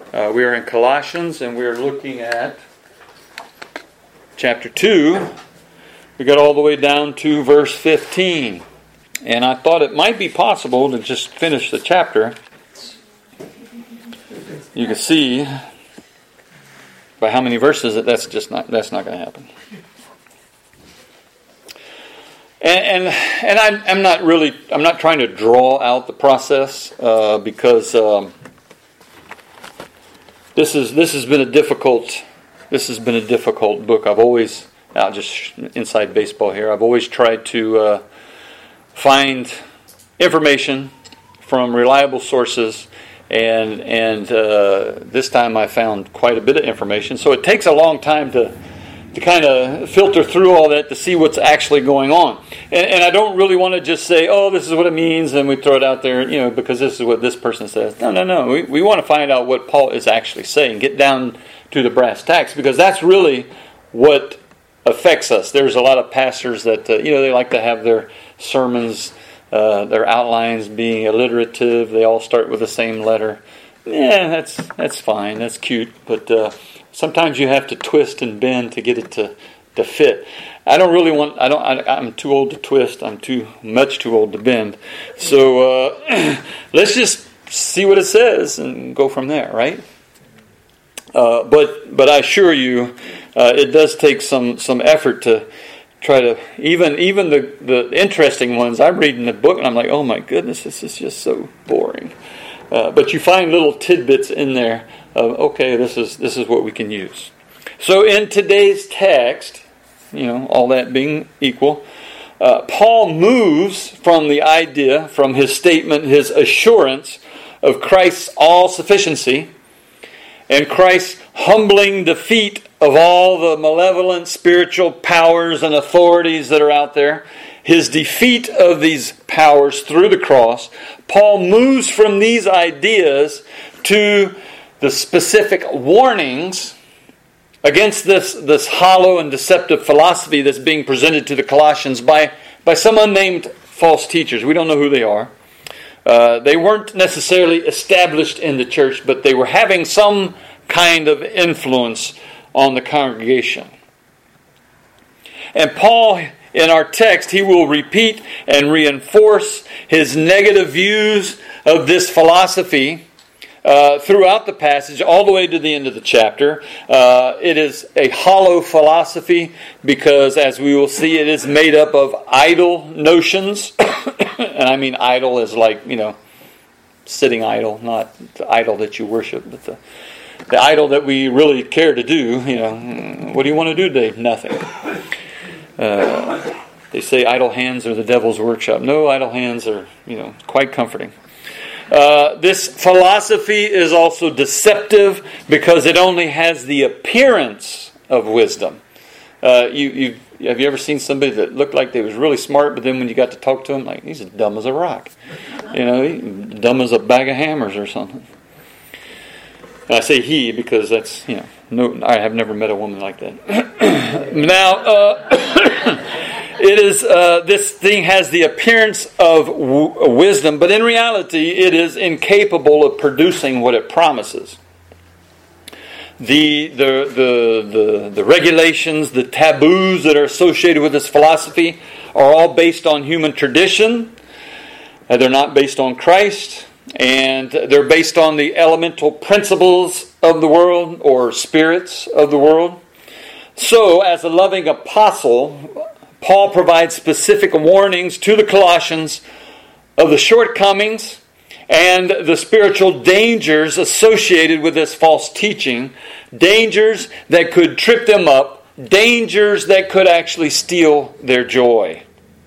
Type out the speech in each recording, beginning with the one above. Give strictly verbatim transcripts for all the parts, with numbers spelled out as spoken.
Uh, we are in Colossians, and we are looking at chapter two. We got all the way down to verse fifteen. And I thought it might be possible to just finish the chapter. You can see by how many verses that that's just not that's not going to happen. And and, and I'm, I'm not really I'm not trying to draw out the process uh, because um, this is this has been a difficult this has been a difficult book. I've always now just inside baseball here. I've always tried to uh, find information from reliable sources, and and uh, this time I found quite a bit of information. So it takes a long time to. to kind of filter through all that to see what's actually going on. And, and I don't really want to just say, oh, this is what it means, and we throw it out there, you know, because this is what this person says. No, no, no. We, we want to find out what Paul is actually saying, get down to the brass tacks, because that's really what affects us. There's a lot of pastors that, uh, you know, they like to have their sermons, uh, their outlines being alliterative. They all start with the same letter. Yeah, that's that's fine. That's cute, but uh, sometimes you have to twist and bend to get it to, to fit. I don't really want. I don't. I, I'm too old to twist. I'm too much too old to bend. So uh, let's just see what it says and go from there, right? Uh, but but I assure you, uh, it does take some some effort to try to even even the the interesting ones. I'm reading the book and I'm like, oh my goodness, this is just so boring. Uh, but you find little tidbits in there of, okay, this is this is what we can use. So in today's text, you know, all that being equal, uh, Paul moves from the idea, from his statement, his assurance of Christ's all-sufficiency and Christ's humbling defeat of all the malevolent spiritual powers and authorities that are out there, his defeat of these powers through the cross. Paul moves from these ideas to the specific warnings against this, this hollow and deceptive philosophy that's being presented to the Colossians by, by some unnamed false teachers. We don't know who they are. Uh, they weren't necessarily established in the church, but they were having some kind of influence on the congregation. And Paul, in our text, he will repeat and reinforce his negative views of this philosophy uh, throughout the passage, all the way to the end of the chapter. Uh, it is a hollow philosophy because, as we will see, it is made up of idle notions. And I mean idle as like, you know, sitting idle, not the idol that you worship, but the, the idol that we really care to do. You know, what do you want to do today? Nothing. Uh, they say idle hands are the devil's workshop. No, idle hands are, you know, quite comforting. Uh, this philosophy is also deceptive because it only has the appearance of wisdom. Uh, you, you have you ever seen somebody that looked like they was really smart, but then when you got to talk to him, like, he's as dumb as a rock. You know, he, dumb as a bag of hammers or something. And I say he because that's, you know, no, I have never met a woman like that. Now, uh, it is uh, this thing has the appearance of w- wisdom, but in reality, it is incapable of producing what it promises. The, the the the the regulations, the taboos that are associated with this philosophy are all based on human tradition. Uh, they're not based on Christ, and they're based on the elemental principles of the world or spirits of the world. So, as a loving apostle, Paul provides specific warnings to the Colossians of the shortcomings and the spiritual dangers associated with this false teaching, dangers that could trip them up, dangers that could actually steal their joy.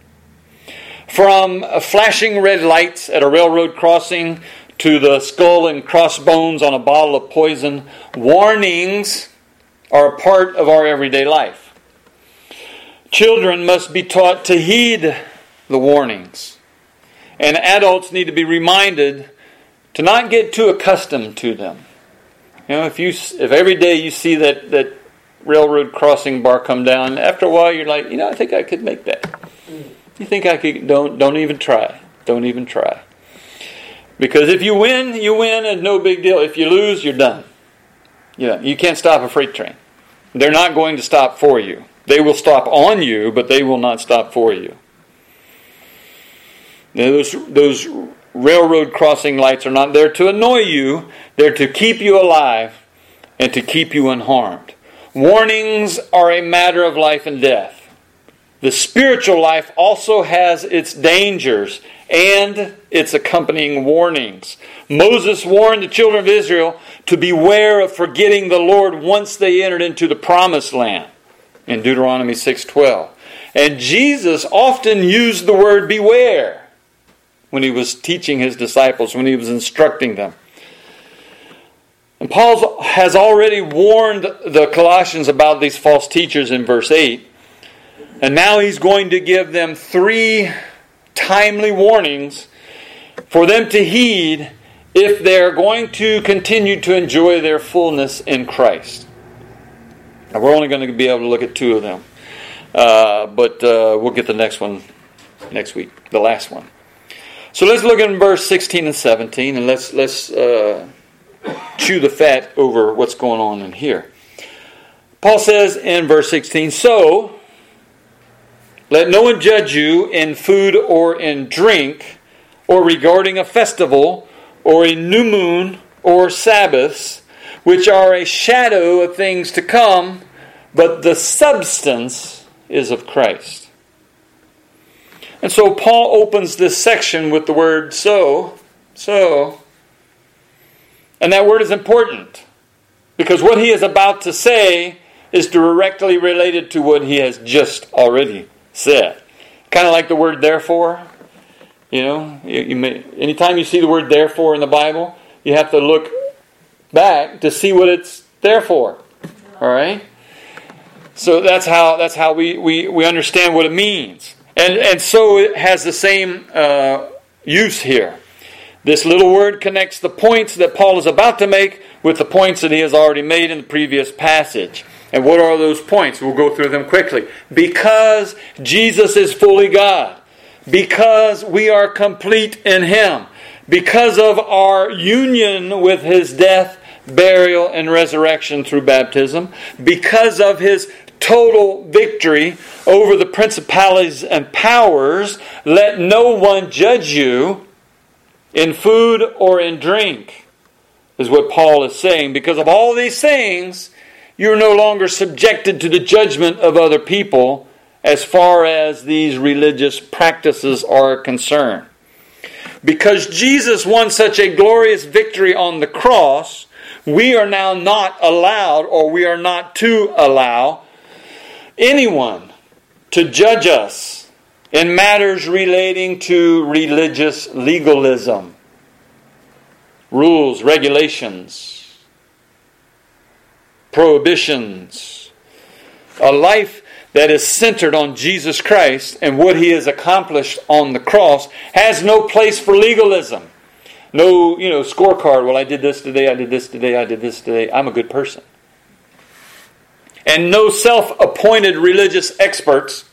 From flashing red lights at a railroad crossing to the skull and crossbones on a bottle of poison, warnings are a part of our everyday life. Children must be taught to heed the warnings. And adults need to be reminded to not get too accustomed to them. You know, if you if every day you see that, that railroad crossing bar come down, after a while you're like, you know, I think I could make that. You think I could? Don't don't even try. Don't even try. Because if you win, you win, and no big deal. If you lose, you're done. You know, you can't stop a freight train. They're not going to stop for you. They will stop on you, but they will not stop for you. Now, those, those railroad crossing lights are not there to annoy you. They're to keep you alive and to keep you unharmed. Warnings are a matter of life and death. The spiritual life also has its dangers and its accompanying warnings. Moses warned the children of Israel to beware of forgetting the Lord once they entered into the promised land in Deuteronomy six twelve. And Jesus often used the word beware when he was teaching his disciples, when he was instructing them. And Paul has already warned the Colossians about these false teachers in verse eight. And now he's going to give them three timely warnings for them to heed if they're going to continue to enjoy their fullness in Christ. Now, we're only going to be able to look at two of them. Uh, but uh, we'll get the next one next week, the last one. So let's look at verse sixteen and seventeen, and let's let's uh, chew the fat over what's going on in here. Paul says in verse sixteen, "So let no one judge you in food or in drink, or regarding a festival, or a new moon, or Sabbaths, which are a shadow of things to come, but the substance is of Christ." And so Paul opens this section with the word so, so. And that word is important, because what he is about to say is directly related to what he has just already said. Kind of like the word therefore. You know, you, you may, anytime you see the word therefore in the Bible, you have to look back to see what it's there for. All right? So that's how that's how we, we, we understand what it means. And, and so it has the same uh, use here. This little word connects the points that Paul is about to make with the points that he has already made in the previous passage. And what are those points? We'll go through them quickly. Because Jesus is fully God. Because we are complete in Him. Because of our union with His death, burial, and resurrection through baptism. Because of His total victory over the principalities and powers, let no one judge you in food or in drink, is what Paul is saying. Because of all these things, you're no longer subjected to the judgment of other people as far as these religious practices are concerned. Because Jesus won such a glorious victory on the cross, we are now not allowed, or we are not to allow, anyone to judge us in matters relating to religious legalism, rules, regulations, prohibitions. A life that is centered on Jesus Christ and what He has accomplished on the cross has no place for legalism. No, you know, scorecard. Well, I did this today, I did this today, I did this today. I'm a good person. And no self-appointed religious experts,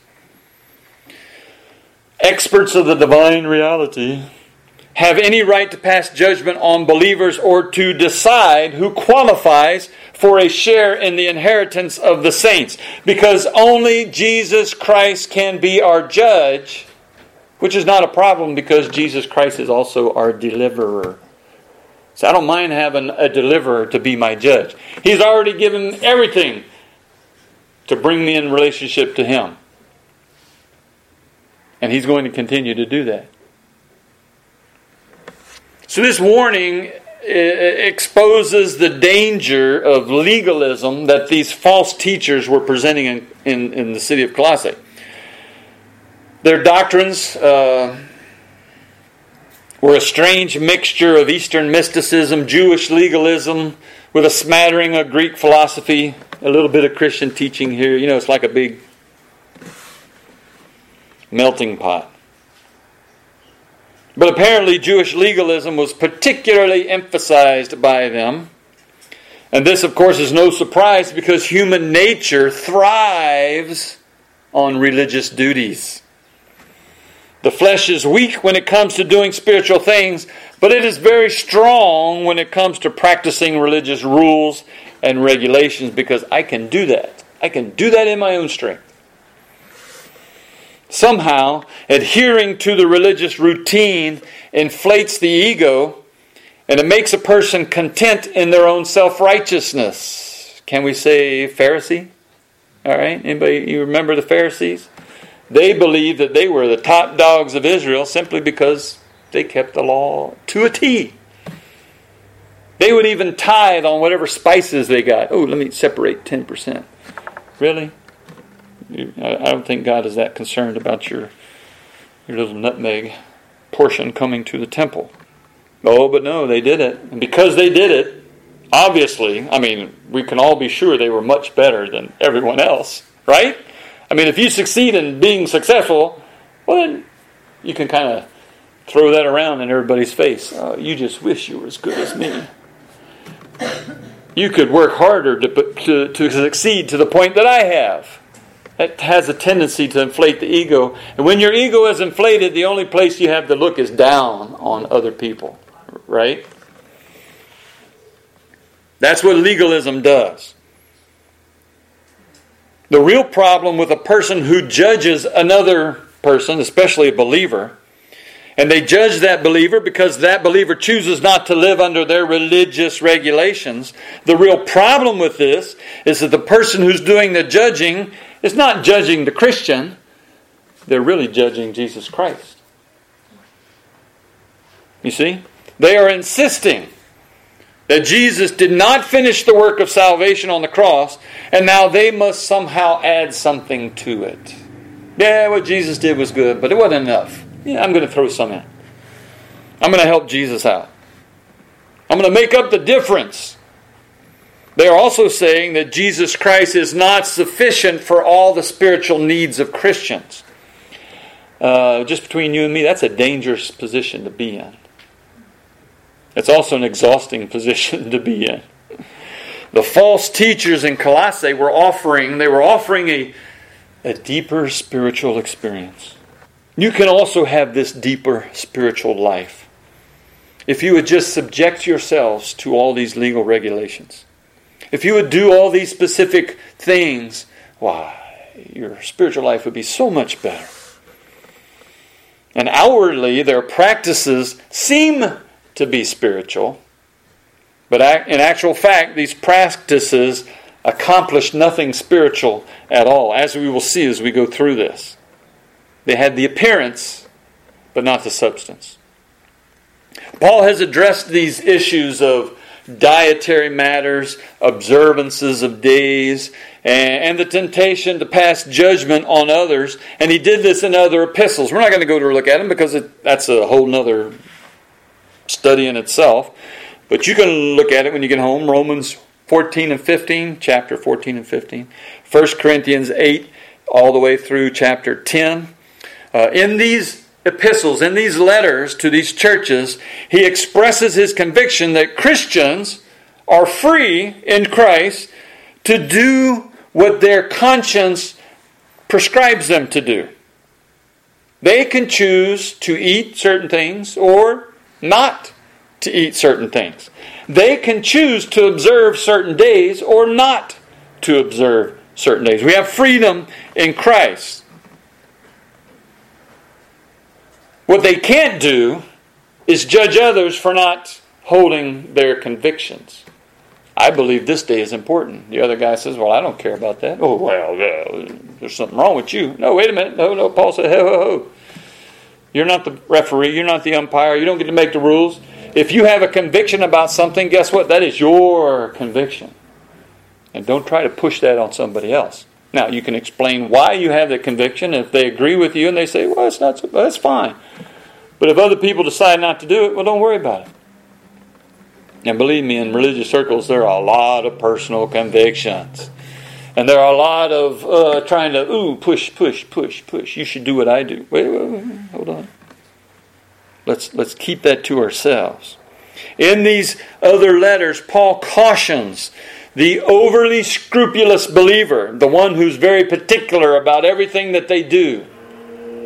experts of the divine reality, have any right to pass judgment on believers or to decide who qualifies for a share in the inheritance of the saints. Because only Jesus Christ can be our judge, which is not a problem because Jesus Christ is also our deliverer. So I don't mind having a deliverer to be my judge. He's already given everything to bring me in relationship to Him. And He's going to continue to do that. So this warning exposes the danger of legalism that these false teachers were presenting in, in, in the city of Colossae. Their doctrines uh, were a strange mixture of Eastern mysticism, Jewish legalism, with a smattering of Greek philosophy, a little bit of Christian teaching here. You know, it's like a big melting pot. But apparently Jewish legalism was particularly emphasized by them. And this, of course, is no surprise because human nature thrives on religious duties. The flesh is weak when it comes to doing spiritual things, But it is very strong when it comes to practicing religious rules and regulations, because I can do that. I can do that in my own strength. Somehow, adhering to the religious routine inflates the ego, and it makes a person content in their own self-righteousness. Can we say Pharisee? All right, anybody, you remember the Pharisees? They believed that they were the top dogs of Israel simply because they kept the law to a T. They would even tithe on whatever spices they got. Oh, let me separate ten percent. Really? I don't think God is that concerned about your, your little nutmeg portion coming to the temple. Oh, but no, they did it. And because they did it, obviously, I mean, we can all be sure they were much better than everyone else, right? I mean, if you succeed in being successful, well, then you can kind of throw that around in everybody's face. Oh, you just wish you were as good as me. You could work harder to, to, to succeed to the point that I have. That has a tendency to inflate the ego. And when your ego is inflated, the only place you have to look is down on other people. Right? That's what legalism does. The real problem with a person who judges another person, especially a believer, and they judge that believer because that believer chooses not to live under their religious regulations. The real problem with this is that the person who's doing the judging is not judging the Christian. They're really judging Jesus Christ. You see? They are insisting that Jesus did not finish the work of salvation on the cross, and now they must somehow add something to it. Yeah, what Jesus did was good, but it wasn't enough. Yeah, I'm going to throw some in. I'm going to help Jesus out. I'm going to make up the difference. They are also saying that Jesus Christ is not sufficient for all the spiritual needs of Christians. Uh, just between you and me, that's a dangerous position to be in. It's also an exhausting position to be in. The false teachers in Colossae were offering, they were offering a, a deeper spiritual experience. You can also have this deeper spiritual life if you would just subject yourselves to all these legal regulations. If you would do all these specific things, why, your spiritual life would be so much better. And outwardly, their practices seem to be spiritual, but in actual fact, these practices accomplish nothing spiritual at all, as we will see as we go through this. They had the appearance, but not the substance. Paul has addressed these issues of dietary matters, observances of days, and the temptation to pass judgment on others. And he did this in other epistles. We're not going to go to look at them because it, that's a whole other study in itself. But you can look at it when you get home. Romans fourteen and fifteen, chapter fourteen and fifteen. First Corinthians eight, all the way through chapter ten. Uh, in these epistles, in these letters to these churches, he expresses his conviction that Christians are free in Christ to do what their conscience prescribes them to do. They can choose to eat certain things or not to eat certain things. They can choose to observe certain days or not to observe certain days. We have freedom in Christ. What they can't do is judge others for not holding their convictions. I believe this day is important. The other guy says, well, I don't care about that. Oh, well, uh, there's something wrong with you. No, wait a minute. No, no, Paul said, ho, ho, ho. You're not the referee. You're not the umpire. You don't get to make the rules. If you have a conviction about something, guess what? That is your conviction. And don't try to push that on somebody else. Now, you can explain why you have the conviction. If they agree with you and they say, well, it's not so, well, that's fine. But if other people decide not to do it, well, don't worry about it. And believe me, in religious circles, there are a lot of personal convictions. And there are a lot of uh, trying to, ooh, push, push, push, push. You should do what I do. Wait, wait, wait, hold on. Let's, let's keep that to ourselves. In these other letters, Paul cautions the overly scrupulous believer, the one who's very particular about everything that they do.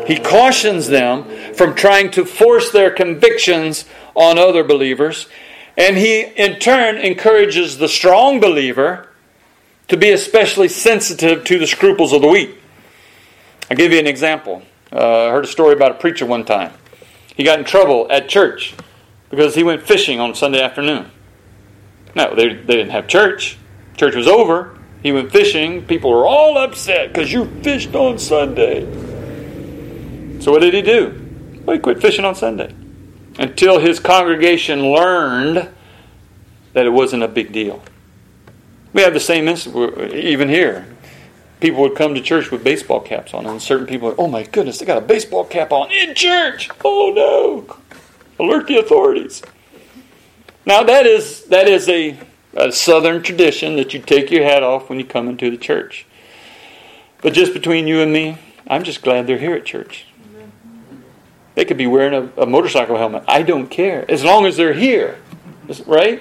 He cautions them from trying to force their convictions on other believers. And he, in turn, encourages the strong believer to be especially sensitive to the scruples of the weak. I'll give you an example. Uh, I heard a story about a preacher one time. He got in trouble at church because he went fishing on Sunday afternoon. No, they, they didn't have church. Church was over. He went fishing. People were all upset because you fished on Sunday. So what did he do? Well, he quit fishing on Sunday until his congregation learned that it wasn't a big deal. We have the same incident even here. People would come to church with baseball caps on, and certain people would, oh my goodness, they got a baseball cap on in church. Oh no. Alert the authorities. Now that is that is a, a southern tradition that you take your hat off when you come into the church. But just between you and me, I'm just glad they're here at church. They could be wearing a, a motorcycle helmet. I don't care. As long as they're here. Right?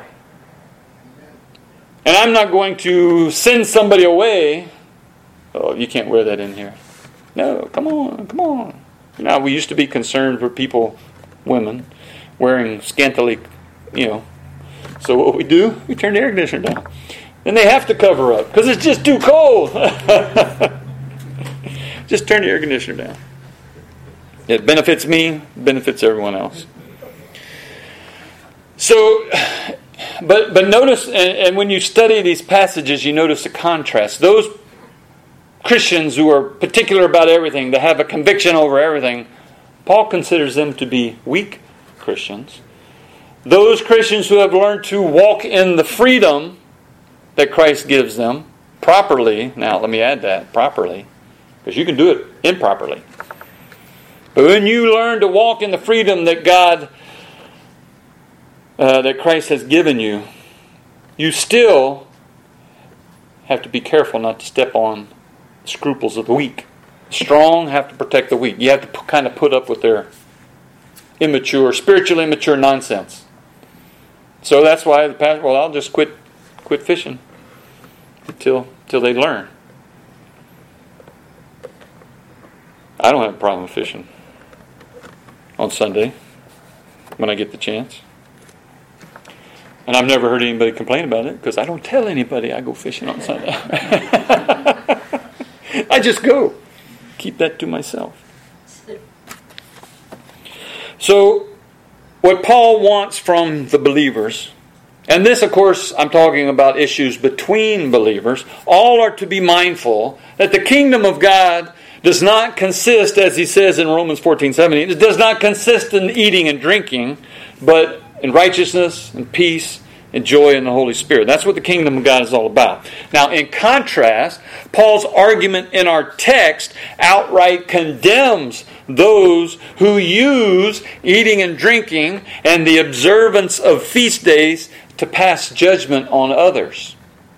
And I'm not going to send somebody away. Oh, you can't wear that in here. No, come on, come on. Now, we used to be concerned for people, women, wearing scantily, you know. So what we do, we turn the air conditioner down. Then they have to cover up because it's just too cold. Just turn the air conditioner down. It benefits me, benefits everyone else. So, but but notice, and, and when you study these passages, you notice a contrast. Those Christians who are particular about everything, that have a conviction over everything, Paul considers them to be weak Christians. Those Christians who have learned to walk in the freedom that Christ gives them properly. Now, let me add that, properly, because you can do it improperly. But when you learn to walk in the freedom that God, uh, that Christ has given you, you still have to be careful not to step on the scruples of the weak. Strong have to protect the weak. You have to p- kind of put up with their immature, spiritually immature nonsense. So that's why the pastor, well, I'll just quit, quit fishing until until they learn. I don't have a problem with fishing on Sunday when I get the chance. And I've never heard anybody complain about it because I don't tell anybody I go fishing on Sunday. I just go. Keep that to myself. So, what Paul wants from the believers, and this, of course, I'm talking about issues between believers, all are to be mindful that the kingdom of God does not consist, as he says in Romans fourteen seventeen, it does not consist in eating and drinking, but in righteousness and peace and joy in the Holy Spirit. That's what the kingdom of God is all about. Now, in contrast, Paul's argument in our text outright condemns those who use eating and drinking and the observance of feast days to pass judgment on others.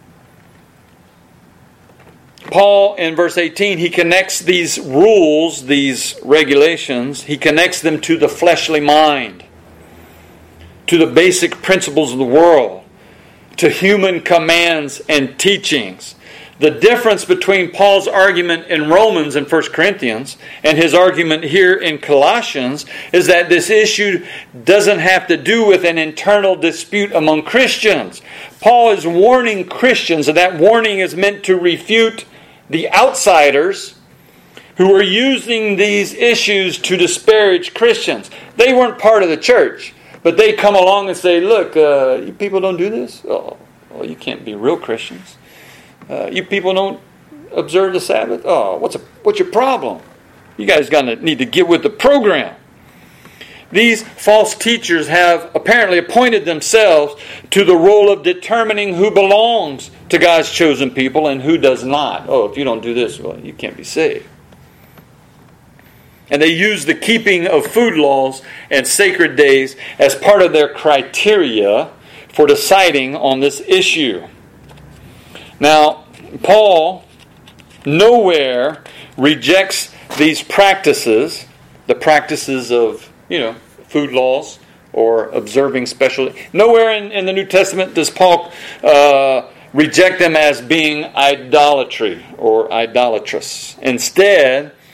Paul, in verse eighteen, he connects these rules, these regulations, he connects them to the fleshly mind, to the basic principles of the world, to human commands and teachings. The difference between Paul's argument in Romans and First Corinthians and his argument here in Colossians is that this issue doesn't have to do with an internal dispute among Christians. Paul is warning Christians, and that warning is meant to refute the outsiders who are using these issues to disparage Christians. They weren't part of the church, but they come along and say, look, uh, you people don't do this? Oh, well, you can't be real Christians. Uh, you people don't observe the Sabbath? Oh, what's a, what's your problem? You guys gonna need to get with the program. These false teachers have apparently appointed themselves to the role of determining who belongs to God's chosen people and who does not. Oh, if you don't do this, well, you can't be saved. And they use the keeping of food laws and sacred days as part of their criteria for deciding on this issue. Now, Paul nowhere rejects these practices, the practices of, you know, food laws or observing special. Nowhere in, in the New Testament does Paul uh, reject them as being idolatry or idolatrous. Instead,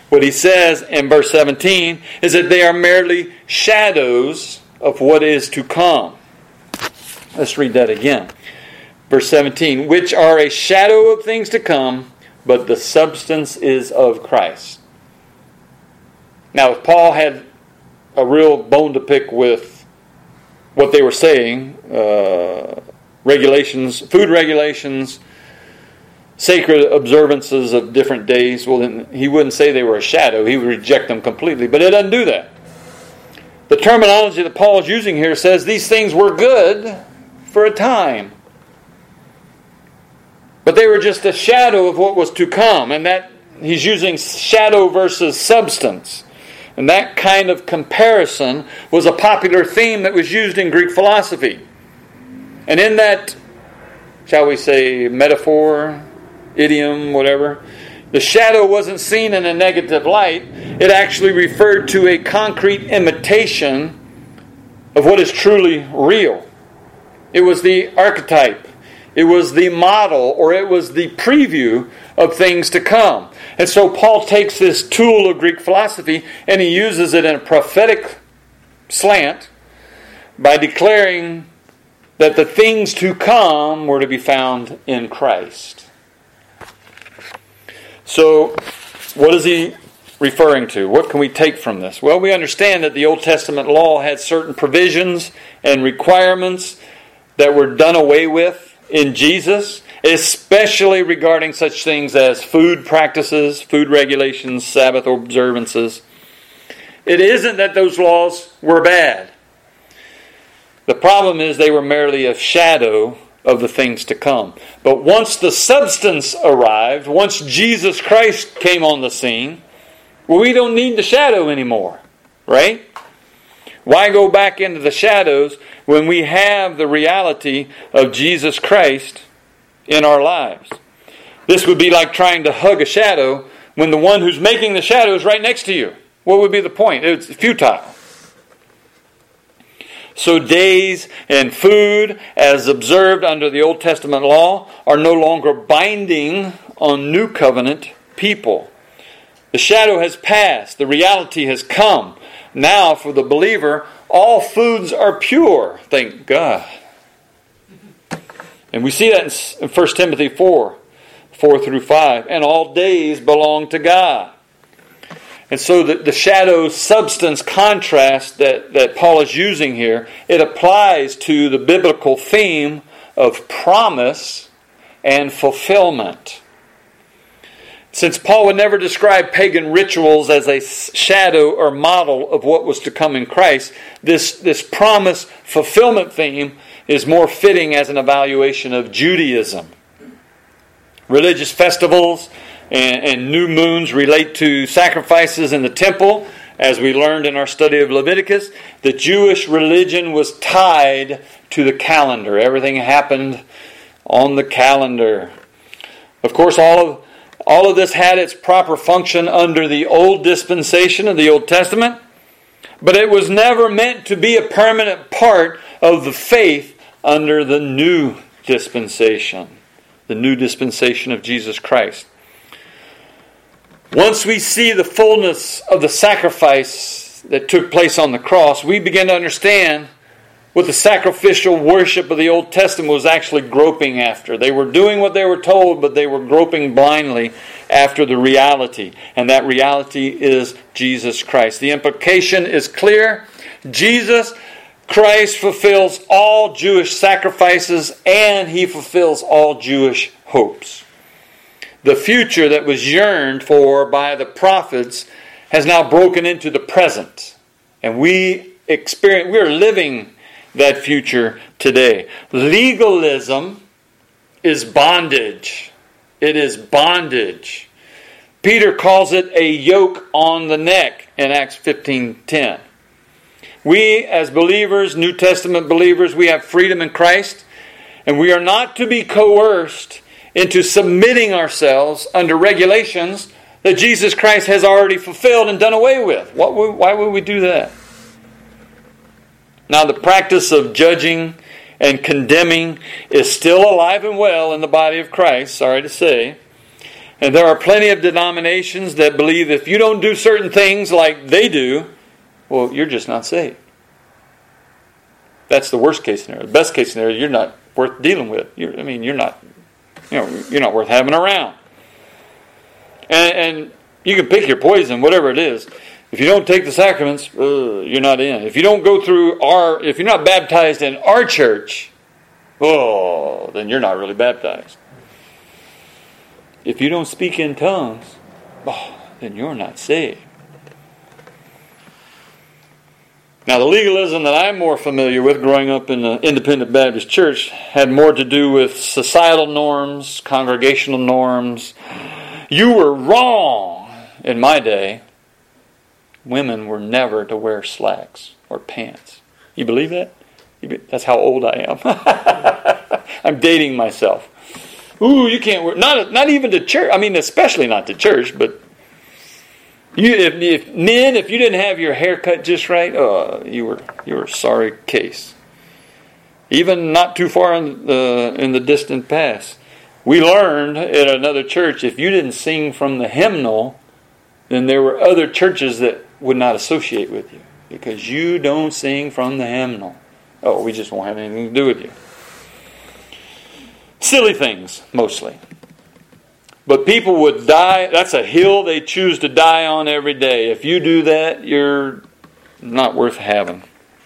What he says in verse seventeen is that they are merely shadows of what is to come. Let's read that again. Verse seventeen, which are a shadow of things to come, but the substance is of Christ. Now, if Paul had a real bone to pick with what they were saying, uh, regulations, food regulations, sacred observances of different days, well, then he wouldn't say they were a shadow. He would reject them completely. But it doesn't do that. The terminology that Paul is using here says these things were good for a time, but they were just a shadow of what was to come. And that he's using shadow versus substance. And that kind of comparison was a popular theme that was used in Greek philosophy. And in that, shall we say, metaphor, idiom, whatever, the shadow wasn't seen in a negative light. It actually referred to a concrete imitation of what is truly real. It was the archetype. It was the model, or it was the preview of things to come. And so Paul takes this tool of Greek philosophy and he uses it in a prophetic slant by declaring that the things to come were to be found in Christ. So, what is he referring to? What can we take from this? Well, we understand that the Old Testament law had certain provisions and requirements that were done away with in Jesus, especially regarding such things as food practices, food regulations, Sabbath observances. It isn't that those laws were bad. The problem is they were merely a shadow of the things to come. But once the substance arrived, once Jesus Christ came on the scene, well, we don't need the shadow anymore, right? Why go back into the shadows when we have the reality of Jesus Christ in our lives? This would be like trying to hug a shadow when the one who's making the shadow is right next to you. What would be the point? It's futile. So days and food, as observed under the Old Testament law, are no longer binding on New Covenant people. The shadow has passed. The reality has come. Now, for the believer, all foods are pure. Thank God. And we see that in First Timothy four, four through five. And all days belong to God. And so the, the shadow substance contrast that, that Paul is using here, it applies to the biblical theme of promise and fulfillment. Since Paul would never describe pagan rituals as a shadow or model of what was to come in Christ, this, this promise fulfillment theme is more fitting as an evaluation of Judaism. Religious festivals and, and new moons relate to sacrifices in the temple. As we learned in our study of Leviticus, the Jewish religion was tied to the calendar. Everything happened on the calendar. Of course, all of All of this had its proper function under the old dispensation of the Old Testament, but it was never meant to be a permanent part of the faith under the new dispensation, the new dispensation of Jesus Christ. Once we see the fullness of the sacrifice that took place on the cross, we begin to understand what the sacrificial worship of the Old Testament was actually groping after. They were doing what they were told, but they were groping blindly after the reality. And that reality is Jesus Christ. The implication is clear. Jesus Christ fulfills all Jewish sacrifices, and He fulfills all Jewish hopes. The future that was yearned for by the prophets has now broken into the present. And we experience, we are living that future today. Legalism is bondage. It is bondage. Peter calls it a yoke on the neck in Acts fifteen ten. We as believers, New Testament believers, we have freedom in Christ, and we are not to be coerced into submitting ourselves under regulations that Jesus Christ has already fulfilled and done away with. What would, why would we do that? Now, the practice of judging and condemning is still alive and well in the body of Christ, sorry to say. And there are plenty of denominations that believe if you don't do certain things like they do, well, you're just not saved. That's the worst case scenario. The best case scenario, you're not worth dealing with. You're, I mean, you're not, you know, you're not worth having around. And, and you can pick your poison, whatever it is. If you don't take the sacraments, uh, you're not in. If you don't go through our, if you're not baptized in our church, oh, then you're not really baptized. If you don't speak in tongues, oh, then you're not saved. Now, the legalism that I'm more familiar with growing up in the Independent Baptist Church had more to do with societal norms, congregational norms. You were wrong. In my day, women were never to wear slacks or pants. You believe that? That's how old I am. I'm dating myself. Ooh, you can't wear, not not even to church. I mean, especially not to church, but you, if, if men, if you didn't have your hair cut just right, uh, you were you were a sorry case. Even not too far in the in the distant past, we learned at another church if you didn't sing from the hymnal, then there were other churches that would not associate with you because you don't sing from the hymnal. Oh, we just won't have anything to do with you. Silly things, mostly. But people would die. That's a hill they choose to die on every day. If you do that, you're not worth having.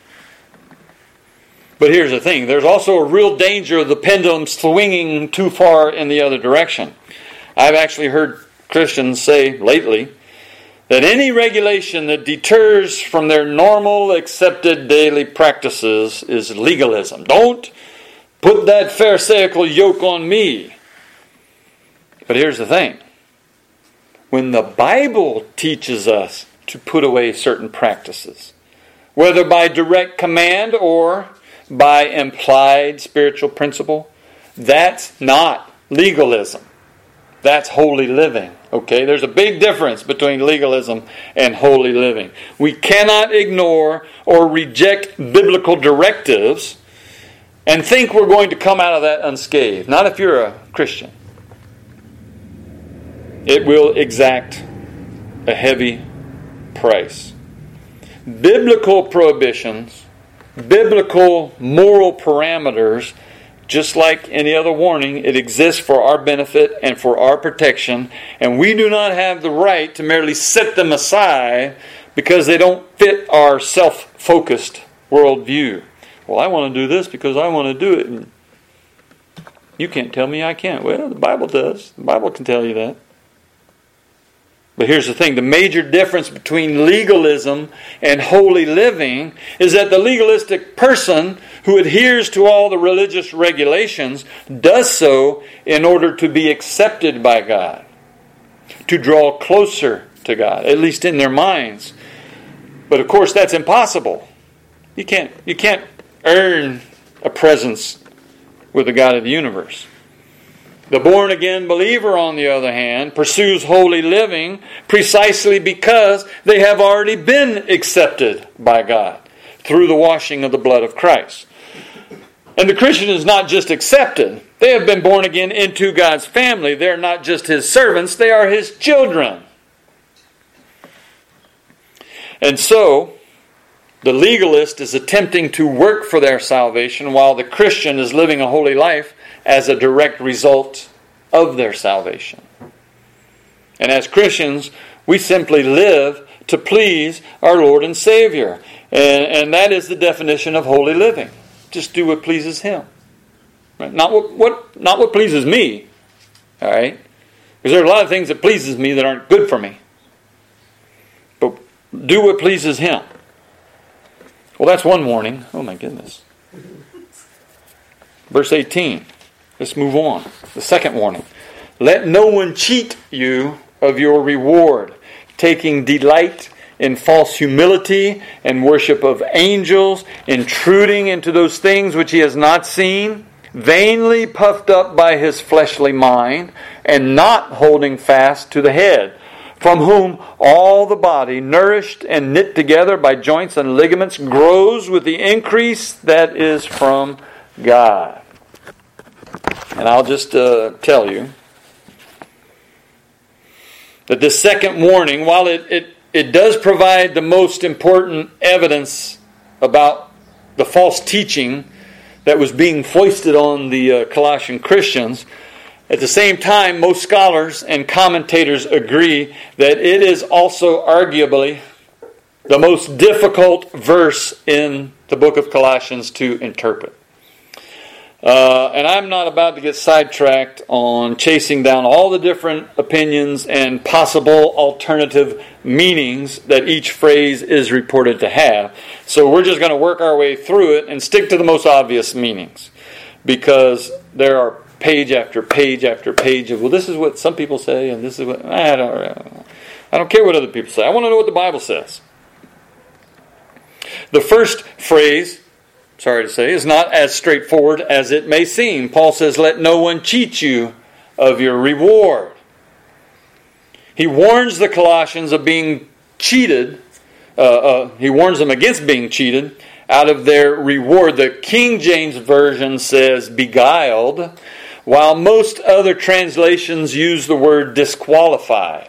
But here's the thing. There's also a real danger of the pendulum swinging too far in the other direction. I've actually heard Christians say lately that any regulation that deters from their normal, accepted daily practices is legalism. Don't put that pharisaical yoke on me. But here's the thing. When the Bible teaches us to put away certain practices, whether by direct command or by implied spiritual principle, that's not legalism. That's holy living. Okay? There's a big difference between legalism and holy living. We cannot ignore or reject biblical directives and think we're going to come out of that unscathed. Not if you're a Christian. It will exact a heavy price. Biblical prohibitions, biblical moral parameters, just like any other warning, it exists for our benefit and for our protection, and we do not have the right to merely set them aside because they don't fit our self-focused worldview. Well, I want to do this because I want to do it. And you can't tell me I can't. Well, the Bible does. The Bible can tell you that. But here's the thing. The major difference between legalism and holy living is that the legalistic person who adheres to all the religious regulations does so in order to be accepted by God, to draw closer to God, at least in their minds. But of course, that's impossible. You can't, you can't earn a presence with the God of the universe. The born-again believer, on the other hand, pursues holy living precisely because they have already been accepted by God through the washing of the blood of Christ. And the Christian is not just accepted. They have been born again into God's family. They're not just His servants, they are His children. And so, the legalist is attempting to work for their salvation while the Christian is living a holy life as a direct result of their salvation. And as Christians, we simply live to please our Lord and Savior. And, and that is the definition of holy living. Just do what pleases Him. Right? Not what, what not what pleases me. All right? Because there are a lot of things that pleases me that aren't good for me. But do what pleases Him. Well, that's one warning. Oh my goodness. Verse eighteen. Let's move on. The second warning. Let no one cheat you of your reward, taking delight in false humility and worship of angels, intruding into those things which he has not seen, vainly puffed up by his fleshly mind, and not holding fast to the head, from whom all the body, nourished and knit together by joints and ligaments, grows with the increase that is from God. And I'll just uh, tell you that this second warning, while it, it, it does provide the most important evidence about the false teaching that was being foisted on the uh, Colossian Christians, at the same time, most scholars and commentators agree that it is also arguably the most difficult verse in the book of Colossians to interpret. Uh, and I'm not about to get sidetracked on chasing down all the different opinions and possible alternative meanings that each phrase is reported to have. So we're just going to work our way through it and stick to the most obvious meanings. Because there are page after page after page of, well, this is what some people say, and this is what, I don't, I don't care what other people say. I want to know what the Bible says. The first phrase, sorry to say, is not as straightforward as it may seem. Paul says, let no one cheat you of your reward. He warns the Colossians of being cheated. Uh, uh, he warns them against being cheated out of their reward. The King James Version says beguiled, while most other translations use the word disqualified.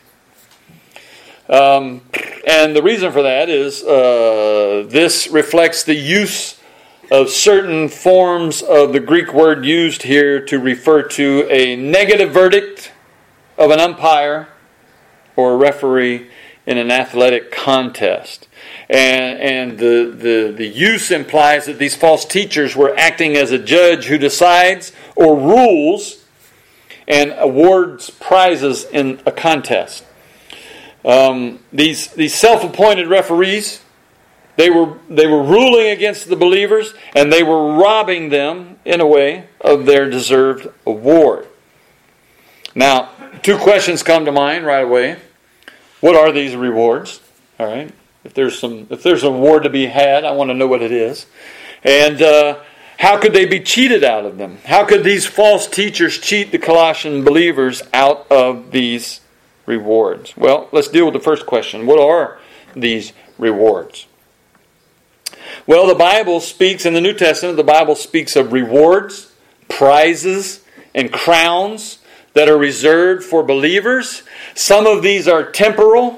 Um, and the reason for that is uh, this reflects the use of certain forms of the Greek word used here to refer to a negative verdict of an umpire or a referee in an athletic contest. And, and the, the, the use implies that these false teachers were acting as a judge who decides or rules and awards prizes in a contest. Um, these, these self-appointed referees, They were they were ruling against the believers, and they were robbing them, in a way, of their deserved award. Now, two questions come to mind right away. What are these rewards? All right. If there's some if there's an award to be had, I want to know what it is. And uh, how could they be cheated out of them? How could these false teachers cheat the Colossian believers out of these rewards? Well, let's deal with the first question. What are these rewards? Well, the Bible speaks, in the New Testament, the Bible speaks of rewards, prizes, and crowns that are reserved for believers. Some of these are temporal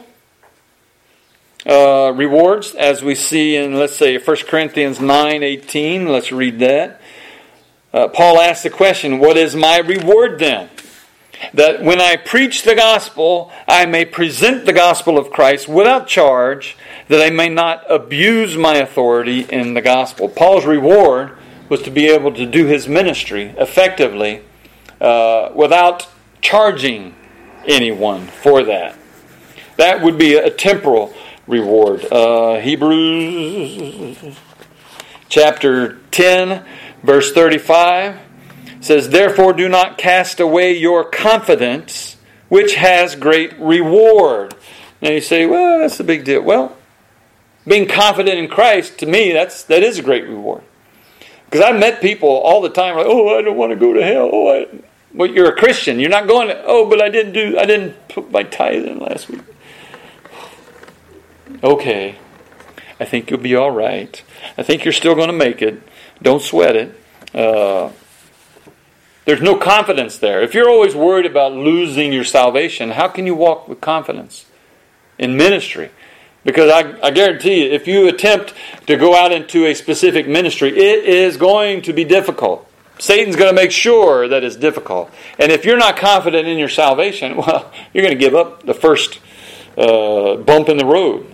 uh, rewards, as we see in, let's say, First Corinthians nine eighteen. Let's read that. Uh, Paul asks the question, what is my reward then? That when I preach the gospel, I may present the gospel of Christ without charge, that I may not abuse my authority in the gospel. Paul's reward was to be able to do his ministry effectively uh, without charging anyone for that. That would be a temporal reward. Uh, Hebrews chapter ten, verse thirty-five. Says, therefore do not cast away your confidence, which has great reward. Now you say, well, that's a big deal. Well, being confident in Christ, to me, that's that is a great reward. Because I've met people all the time like, oh, I don't want to go to hell. Oh, I, well, you're a Christian. You're not going to, oh, but I didn't do, I didn't put my tithe in last week. Okay, I think you'll be all right. I think you're still going to make it. Don't sweat it. Uh, There's no confidence there. If you're always worried about losing your salvation, how can you walk with confidence in ministry? Because I, I guarantee you, if you attempt to go out into a specific ministry, it is going to be difficult. Satan's going to make sure that it's difficult. And if you're not confident in your salvation, well, you're going to give up the first uh, bump in the road.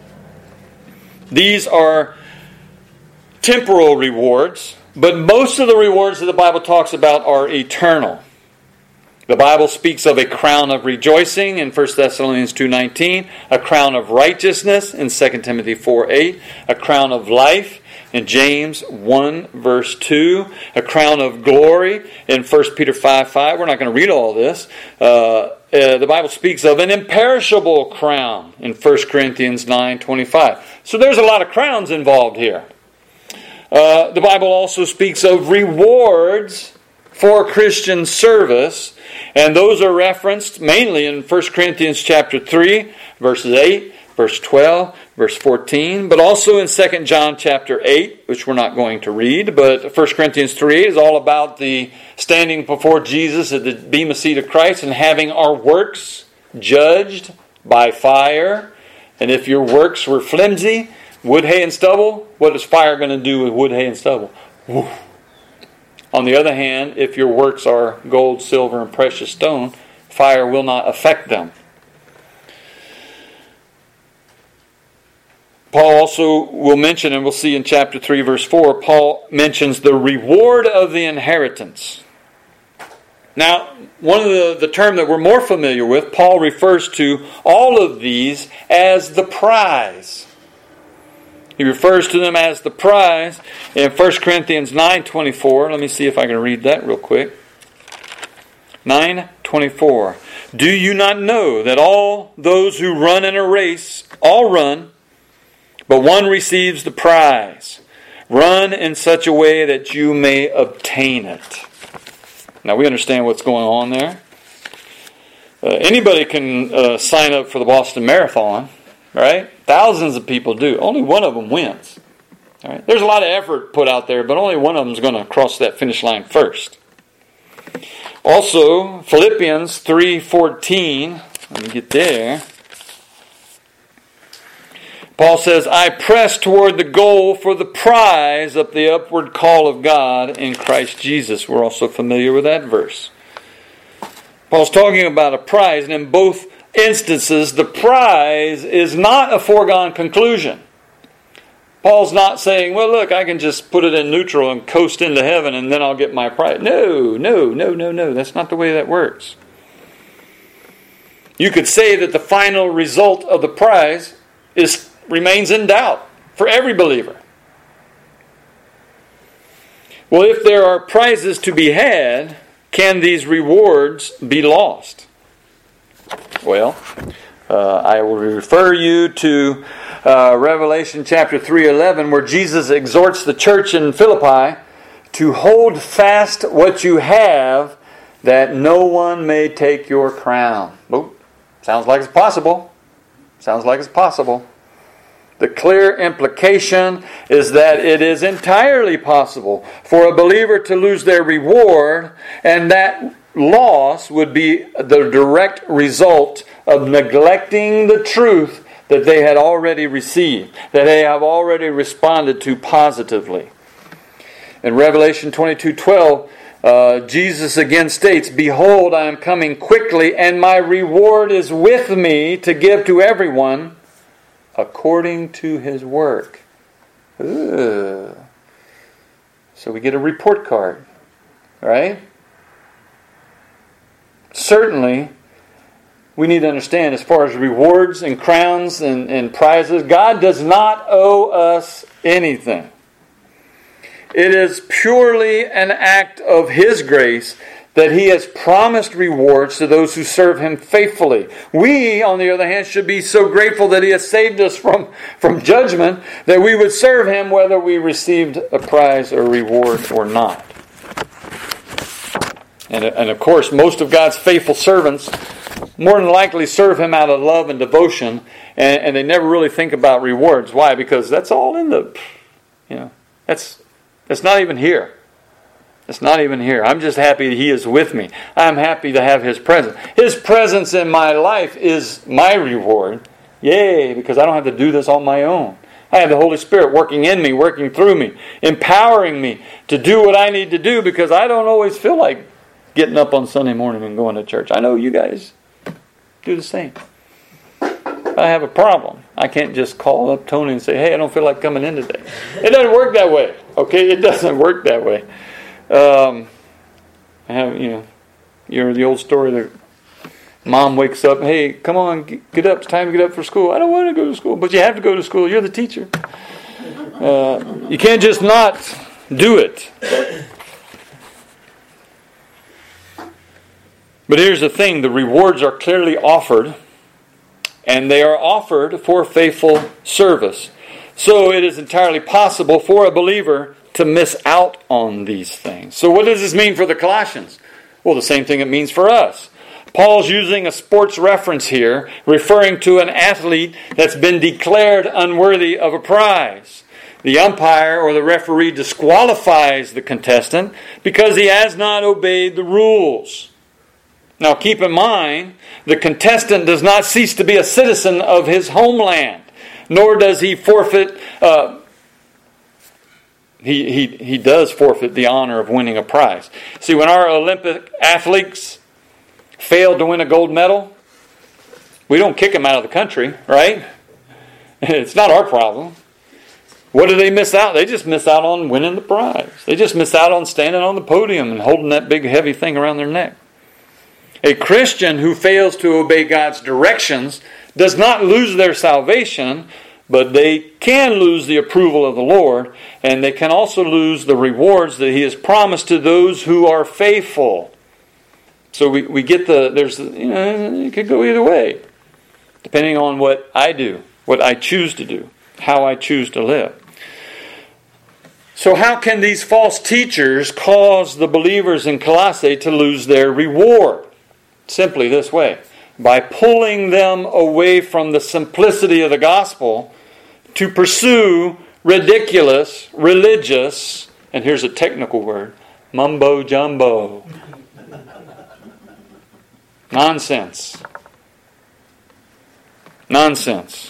These are temporal rewards. But most of the rewards that the Bible talks about are eternal. The Bible speaks of a crown of rejoicing in First Thessalonians two nineteen, a crown of righteousness in Second Timothy four eight, a crown of life in James one verse two, a crown of glory in First Peter five five. We're not going to read all this. Uh, uh, the Bible speaks of an imperishable crown in First Corinthians nine twenty-five. So there's a lot of crowns involved here. Uh, the Bible also speaks of rewards for Christian service, and those are referenced mainly in First Corinthians chapter three, verses eight, verse twelve, verse fourteen, but also in Second John chapter eight, which we're not going to read, but First Corinthians three eight is all about the standing before Jesus at the bema seat of Christ and having our works judged by fire. And if your works were flimsy, wood, hay, and stubble, what is fire going to do with wood, hay, and stubble? Woof. On the other hand, if your works are gold, silver, and precious stone, fire will not affect them. Paul also will mention, and we'll see in chapter three, verse four, Paul mentions the reward of the inheritance. Now, one of the, the term that we're more familiar with, Paul refers to all of these as the prize. He refers to them as the prize in First Corinthians nine twenty-four. Let me see if I can read that real quick. nine twenty-four. Do you not know that all those who run in a race all run, but one receives the prize? Run in such a way that you may obtain it. Now we understand what's going on there. Uh, anybody can uh, sign up for the Boston Marathon, right? Thousands of people do. Only one of them wins. All right? There's a lot of effort put out there, but only one of them is going to cross that finish line first. Also, Philippians three fourteen. Let me get there. Paul says, I press toward the goal for the prize of the upward call of God in Christ Jesus. We're also familiar with that verse. Paul's talking about a prize, and in both instances, the prize is not a foregone conclusion. Paul's not saying, well, look, I can just put it in neutral and coast into heaven and then I'll get my prize. No, no, no, no, no. That's not the way that works. You could say that the final result of the prize is remains in doubt for every believer. Well, if there are prizes to be had, can these rewards be lost? Well, uh, I will refer you to uh, Revelation chapter three eleven, where Jesus exhorts the church in Philippi to hold fast what you have, that no one may take your crown. Oh, sounds like it's possible. Sounds like it's possible. The clear implication is that it is entirely possible for a believer to lose their reward, and that loss would be the direct result of neglecting the truth that they had already received, that they have already responded to positively. In Revelation twenty-two twelve, uh, Jesus again states, Behold, I am coming quickly, and my reward is with me to give to everyone according to his work. Ooh. So we get a report card, right? Certainly, we need to understand, as far as rewards and crowns and, and prizes, God does not owe us anything. It is purely an act of His grace that He has promised rewards to those who serve Him faithfully. We, on the other hand, should be so grateful that He has saved us from, from judgment that we would serve Him whether we received a prize or reward or not. And, and of course, most of God's faithful servants more than likely serve Him out of love and devotion, and, and they never really think about rewards. Why? Because that's all in the, you know, that's that's not even here. It's not even here. I'm just happy He is with me. I'm happy to have His presence. His presence in my life is my reward. Yay, because I don't have to do this on my own. I have the Holy Spirit working in me, working through me, empowering me to do what I need to do, because I don't always feel like getting up on Sunday morning and going to church. I know you guys do the same. If I have a problem, I can't just call up Tony and say, hey, I don't feel like coming in today. It doesn't work that way. Okay? It doesn't work that way. Um, I have, you know, you're the old story that mom wakes up, hey, come on, get up, it's time to get up for school. I don't want to go to school, but you have to go to school. You're the teacher. Uh, you can't just not do it. But here's the thing, the rewards are clearly offered, and they are offered for faithful service. So it is entirely possible for a believer to miss out on these things. So what does this mean for the Colossians? Well, the same thing it means for us. Paul's using a sports reference here, referring to an athlete that's been declared unworthy of a prize. The umpire or the referee disqualifies the contestant because he has not obeyed the rules. Now keep in mind, the contestant does not cease to be a citizen of his homeland, nor does he forfeit, uh, he, he, he does forfeit the honor of winning a prize. See, when our Olympic athletes fail to win a gold medal, we don't kick them out of the country, right? It's not our problem. What do they miss out? They just miss out on winning the prize. They just miss out on standing on the podium and holding that big heavy thing around their neck. A Christian who fails to obey God's directions does not lose their salvation, but they can lose the approval of the Lord, and they can also lose the rewards that He has promised to those who are faithful. So we, we get the, there's, you know, it could go either way, depending on what I do, what I choose to do, how I choose to live. So how can these false teachers cause the believers in Colossae to lose their reward? Simply this way: by pulling them away from the simplicity of the gospel to pursue ridiculous, religious, and here's a technical word, mumbo jumbo. Nonsense. Nonsense.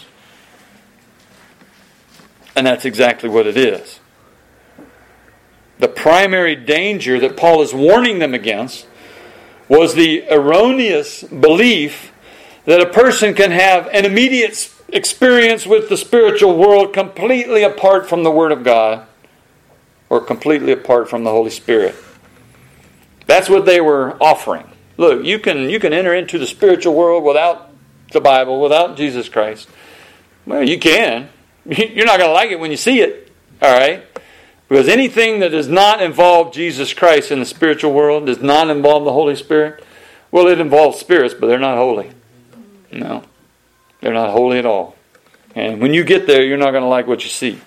And that's exactly what it is. The primary danger that Paul is warning them against was the erroneous belief that a person can have an immediate experience with the spiritual world completely apart from the Word of God or completely apart from the Holy Spirit. That's what they were offering. Look, you can you can enter into the spiritual world without the Bible, without Jesus Christ. Well, you can. You're not going to like it when you see it. All right? Because anything that does not involve Jesus Christ in the spiritual world, does not involve the Holy Spirit, well, it involves spirits, but they're not holy. No. They're not holy at all. And when you get there, you're not going to like what you see.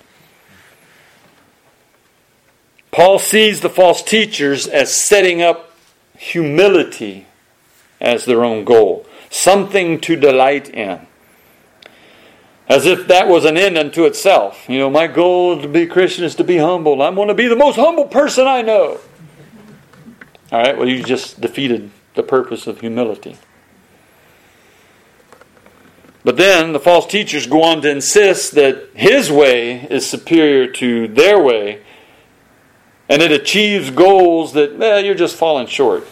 Paul sees the false teachers as setting up humility as their own goal. Something to delight in. As if that was an end unto itself. You know, my goal to be Christian is to be humble. I'm going to be the most humble person I know. All right, well, you just defeated the purpose of humility. But then the false teachers go on to insist that his way is superior to their way, and it achieves goals that, eh, you're just falling short.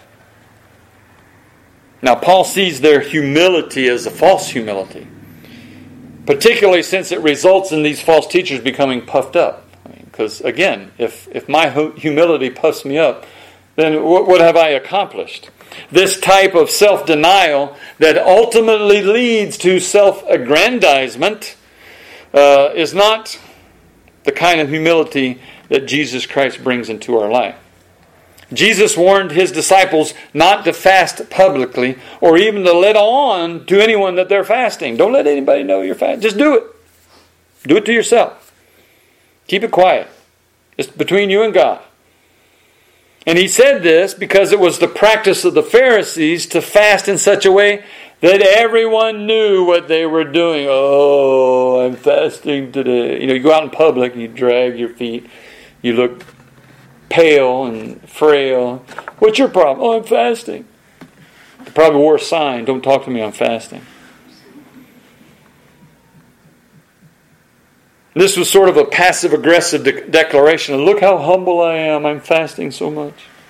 Now, Paul sees their humility as a false humility, particularly since it results in these false teachers becoming puffed up. I mean, because, again, if, if my humility puffs me up, then what, what have I accomplished? This type of self-denial that ultimately leads to self-aggrandizement uh, is not the kind of humility that Jesus Christ brings into our life. Jesus warned His disciples not to fast publicly or even to let on to anyone that they're fasting. Don't let anybody know you're fasting. Just do it. Do it to yourself. Keep it quiet. It's between you and God. And He said this because it was the practice of the Pharisees to fast in such a way that everyone knew what they were doing. Oh, I'm fasting today. You know, you go out in public and you drag your feet. You look pale and frail. What's your problem? Oh, I'm fasting. They probably wore a sign, don't talk to me, I'm fasting. This was sort of a passive-aggressive de- declaration. Look how humble I am. I'm fasting so much.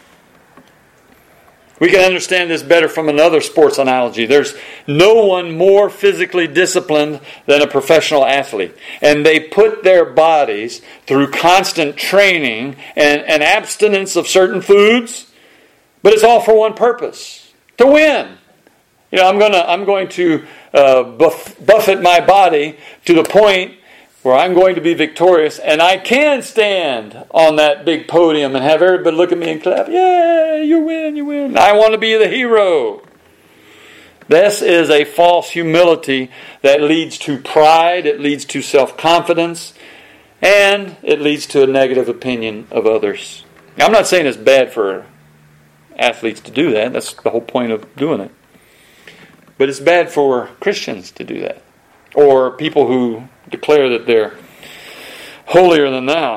We can understand this better from another sports analogy. There's no one more physically disciplined than a professional athlete. And they put their bodies through constant training and, and abstinence of certain foods. But it's all for one purpose. To win. You know, I'm gonna I'm going to uh, buff, buffet my body to the point where I'm going to be victorious, and I can stand on that big podium and have everybody look at me and clap. Yeah, you win, you win. I want to be the hero. This is a false humility that leads to pride, it leads to self-confidence, and it leads to a negative opinion of others. Now, I'm not saying it's bad for athletes to do that. That's the whole point of doing it. But it's bad for Christians to do that. Or people who declare that they're holier than thou.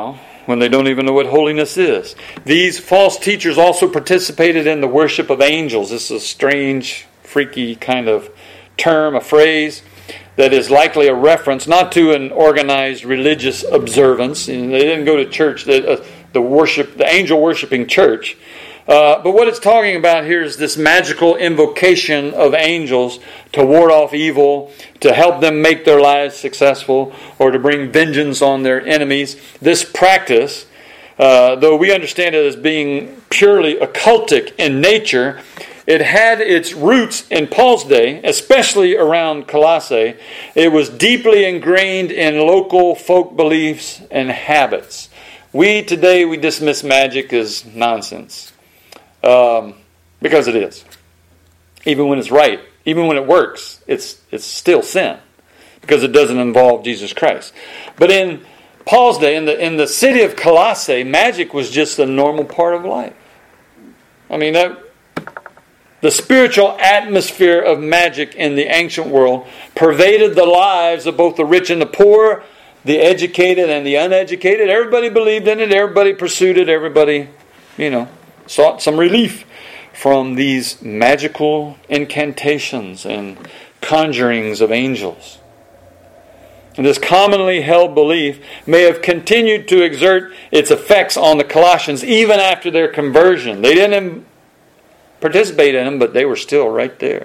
when they don't even know what holiness is. These false teachers also participated in the worship of angels. This is a strange, freaky kind of term, a phrase that is likely a reference not to an organized religious observance. And they didn't go to church, the, uh, the worship, the angel worshiping church. Uh, but what it's talking about here is this magical invocation of angels to ward off evil, to help them make their lives successful, or to bring vengeance on their enemies. This practice, uh, though we understand it as being purely occultic in nature, it had its roots in Paul's day, especially around Colossae. It was deeply ingrained in local folk beliefs and habits. We today, we dismiss magic as nonsense. Um, because it is. Even when it's right, even when it works, it's it's still sin. Because it doesn't involve Jesus Christ. But in Paul's day, in the in the city of Colossae, magic was just a normal part of life. I mean, that, the spiritual atmosphere of magic in the ancient world pervaded the lives of both the rich and the poor, the educated and the uneducated. Everybody believed in it. Everybody pursued it. Everybody, you know, sought some relief from these magical incantations and conjurings of angels. And this commonly held belief may have continued to exert its effects on the Colossians even after their conversion. They didn't participate in them, but they were still right there.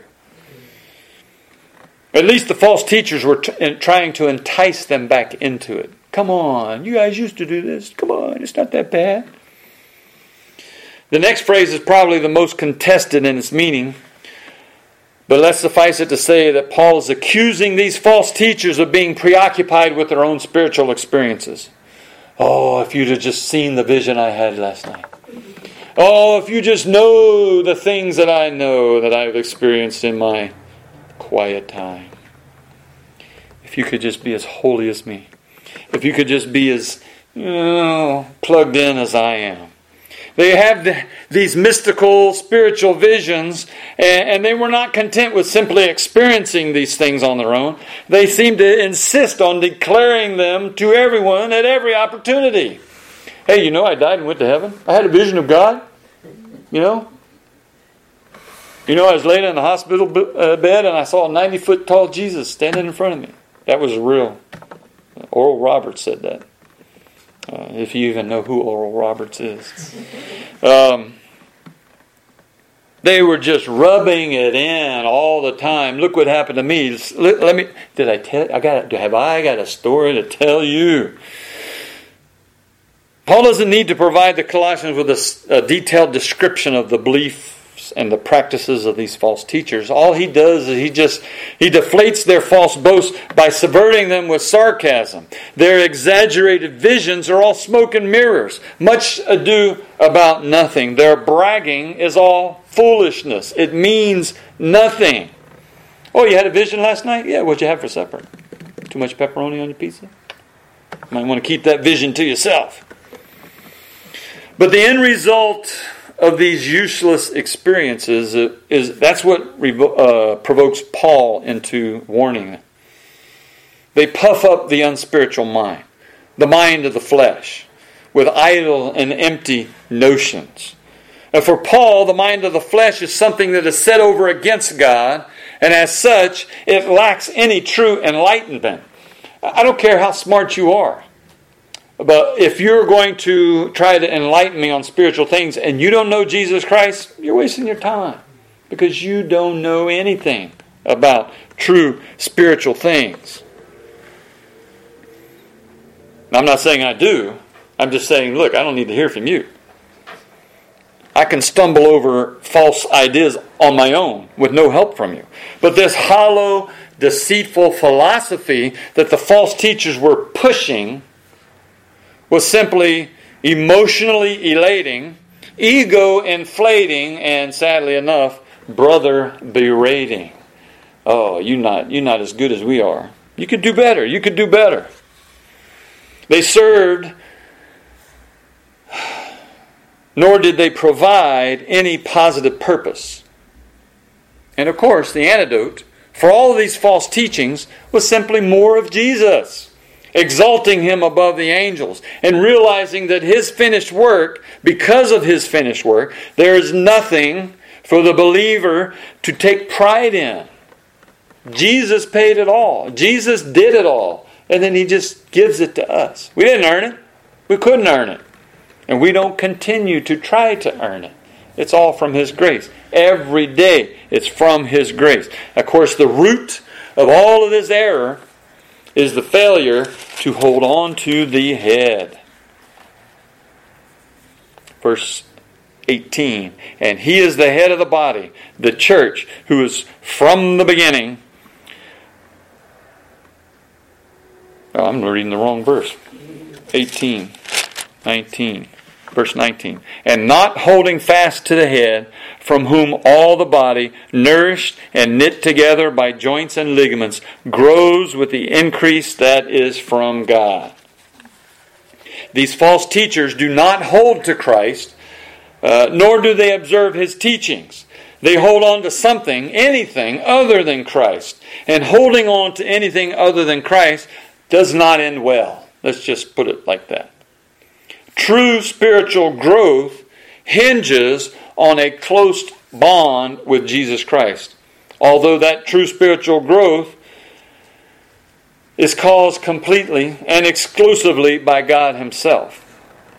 At least the false teachers were t- trying to entice them back into it. Come on, you guys used to do this. Come on, it's not that bad. The next phrase is probably the most contested in its meaning. But let's suffice it to say that Paul is accusing these false teachers of being preoccupied with their own spiritual experiences. Oh, if you'd have just seen the vision I had last night. Oh, if you just know the things that I know that I've experienced in my quiet time. If you could just be as holy as me. If you could just be as, you know, plugged in as I am. They have the, these mystical, spiritual visions, and, and they were not content with simply experiencing these things on their own. They seem to insist on declaring them to everyone at every opportunity. Hey, you know, I died and went to heaven. I had a vision of God. You know? You know, I was laying in the hospital bed and I saw a ninety-foot tall Jesus standing in front of me. That was real. Oral Roberts said that. Uh, if you even know who Oral Roberts is. Um, they were just rubbing it in all the time. Look what happened to me. Let, let me. Did I tell? I got. Have I got a story to tell you? Paul doesn't need to provide the Colossians with a, a detailed description of the beliefs and the practices of these false teachers. All he does is he just he deflates their false boasts by subverting them with sarcasm. Their exaggerated visions are all smoke and mirrors. Much ado about nothing. Their bragging is all foolishness. It means nothing. Oh, you had a vision last night? Yeah, what'd you have for supper? Too much pepperoni on your pizza? You might want to keep that vision to yourself. But the end result of these useless experiences is that's what uh, provokes Paul into warning them. They puff up the unspiritual mind, the mind of the flesh, with idle and empty notions. And for Paul, the mind of the flesh is something that is set over against God, and as such, it lacks any true enlightenment. I don't care how smart you are. But if you're going to try to enlighten me on spiritual things and you don't know Jesus Christ, you're wasting your time. Because you don't know anything about true spiritual things. Now, I'm not saying I do. I'm just saying, look, I don't need to hear from you. I can stumble over false ideas on my own with no help from you. But this hollow, deceitful philosophy that the false teachers were pushing was simply emotionally elating, ego-inflating, and sadly enough, brother berating. Oh, you're not, you're not as good as we are. You could do better. You could do better. They served, nor did they provide any positive purpose. And of course, the antidote for all of these false teachings was simply more of Jesus. exalting Him above the angels, and realizing that His finished work, because of His finished work, there is nothing for the believer to take pride in. Jesus paid it all. Jesus did it all. And then He just gives it to us. We didn't earn it. We couldn't earn it. And we don't continue to try to earn it. It's all from His grace. Every day it's from His grace. Of course, the root of all of this error is the failure to hold on to the head. Verse eighteen. And He is the head of the body, the church, who is from the beginning. Oh, I'm reading the wrong verse. eighteen, nineteen. Verse nineteen. And not holding fast to the head, from whom all the body, nourished and knit together by joints and ligaments, grows with the increase that is from God. These false teachers do not hold to Christ, uh, nor do they observe His teachings. They hold on to something, anything other than Christ. And holding on to anything other than Christ does not end well. Let's just put it like that. True spiritual growth hinges on a close bond with Jesus Christ. Although that true spiritual growth is caused completely and exclusively by God Himself.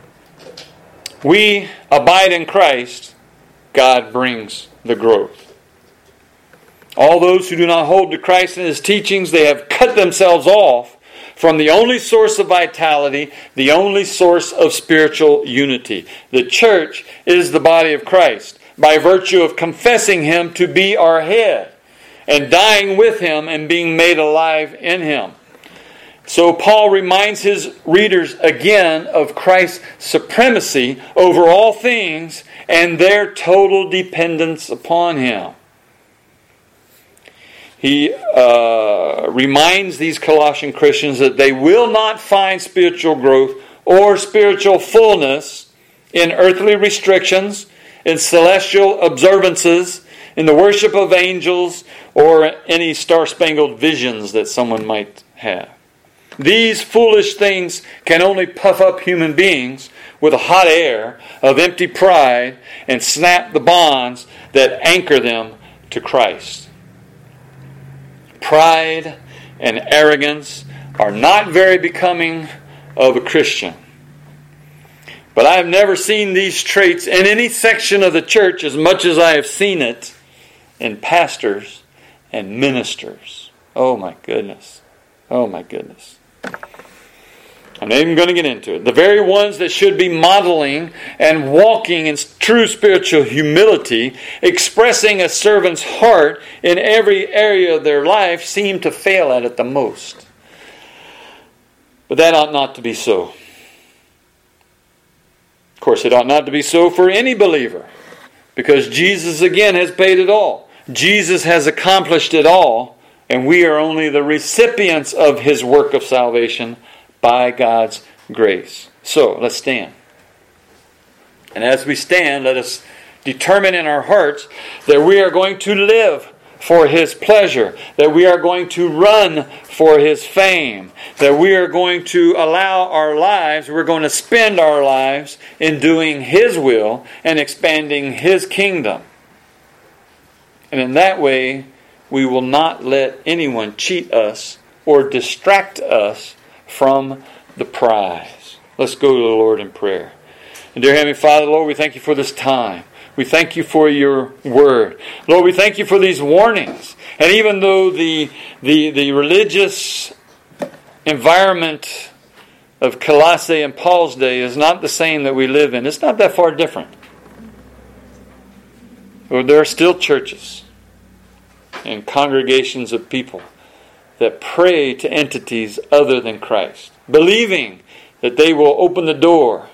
We abide in Christ, God brings the growth. All those who do not hold to Christ and His teachings, they have cut themselves off from the only source of vitality, the only source of spiritual unity. The church is the body of Christ by virtue of confessing Him to be our head and dying with Him and being made alive in Him. So Paul reminds his readers again of Christ's supremacy over all things and their total dependence upon Him. He uh, reminds these Colossian Christians that they will not find spiritual growth or spiritual fullness in earthly restrictions, in celestial observances, in the worship of angels, or any star-spangled visions that someone might have. These foolish things can only puff up human beings with a hot air of empty pride and snap the bonds that anchor them to Christ. Pride and arrogance are not very becoming of a Christian. But I have never seen these traits in any section of the church as much as I have seen it in pastors and ministers. Oh my goodness. Oh my goodness. I'm not even going to get into it. The very ones that should be modeling and walking in true spiritual humility, expressing a servant's heart in every area of their life, seem to fail at it the most. But that ought not to be so. Of course, it ought not to be so for any believer, because Jesus again has paid it all. Jesus has accomplished it all, and we are only the recipients of His work of salvation by God's grace. So, let's stand. And as we stand, let us determine in our hearts that we are going to live for His pleasure, that we are going to run for His fame, that we are going to allow our lives, we're going to spend our lives in doing His will and expanding His kingdom. And in that way, we will not let anyone cheat us or distract us from the prize. Let's go to the Lord in prayer. And dear Heavenly Father, Lord, we thank You for this time. We thank You for Your Word. Lord, we thank You for these warnings. And even though the, the, the religious environment of Colossae and Paul's day is not the same that we live in, it's not that far different. Lord, there are still churches and congregations of people that pray to entities other than Christ, believing that they will open the door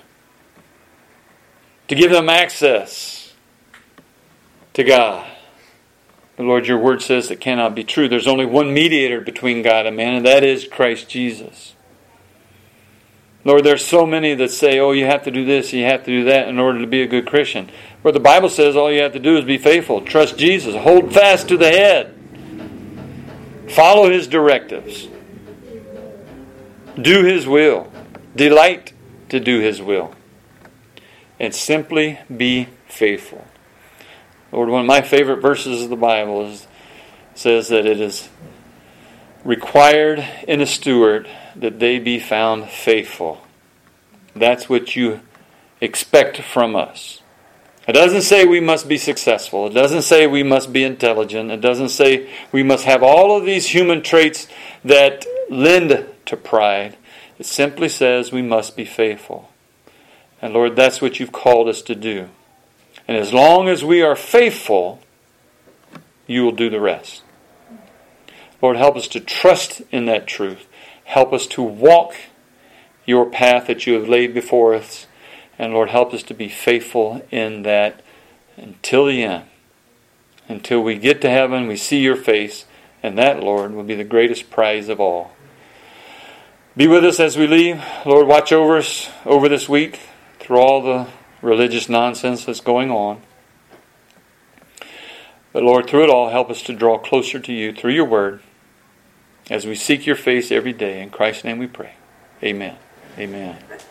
to give them access to God. But Lord, Your Word says that cannot be true. There's only one mediator between God and man, and that is Christ Jesus. Lord, there's so many that say, oh, you have to do this, you have to do that in order to be a good Christian. Where the Bible says all you have to do is be faithful, trust Jesus, hold fast to the head. Follow His directives. do His will, delight to do His will, and simply be faithful. Lord, one of my favorite verses of the Bible is, says that it is required in a steward that they be found faithful. That's what you expect from us. It doesn't say we must be successful. It doesn't say we must be intelligent. It doesn't say we must have all of these human traits that lend to pride. It simply says we must be faithful. And Lord, that's what you've called us to do. And as long as we are faithful, you will do the rest. Lord, help us to trust in that truth. Help us to walk your path that you have laid before us. And Lord, help us to be faithful in that until the end. Until we get to heaven, we see your face. And that, Lord, will be the greatest prize of all. Be with us as we leave. Lord, watch over us over this week through all the religious nonsense that's going on. But Lord, through it all, help us to draw closer to you through your word as we seek your face every day. In Christ's name we pray. Amen. Amen.